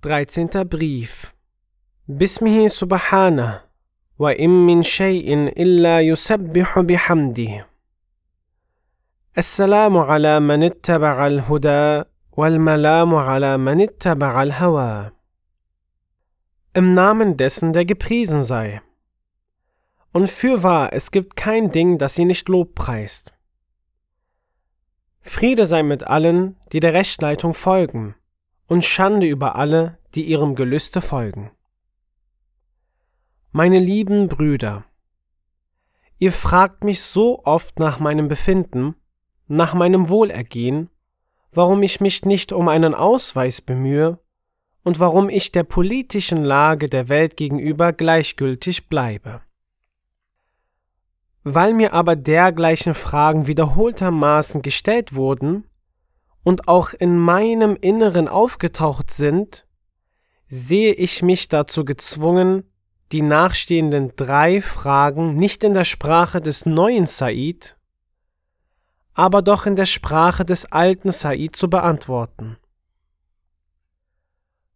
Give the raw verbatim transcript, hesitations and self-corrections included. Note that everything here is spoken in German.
dreizehnter Brief. Bismihi subhanah, wa im min shay'in illa yusabbihu bihamdih. Assalamu ala man ittaba'a al-huda, wal malamu ala man ittaba'a al-hawa. Im Namen dessen, der gepriesen sei. Und fürwahr, es gibt kein Ding, das sie nicht lobpreist. Friede sei mit allen, die der Rechtleitung folgen, und Schande über alle, die ihrem Gelüste folgen. Meine lieben Brüder, ihr fragt mich so oft nach meinem Befinden, nach meinem Wohlergehen, warum ich mich nicht um einen Ausweis bemühe und warum ich der politischen Lage der Welt gegenüber gleichgültig bleibe. Weil mir aber dergleichen Fragen wiederholtermaßen gestellt wurden und auch in meinem Inneren aufgetaucht sind, sehe ich mich dazu gezwungen, die nachstehenden drei Fragen nicht in der Sprache des neuen Said, aber doch in der Sprache des alten Said zu beantworten.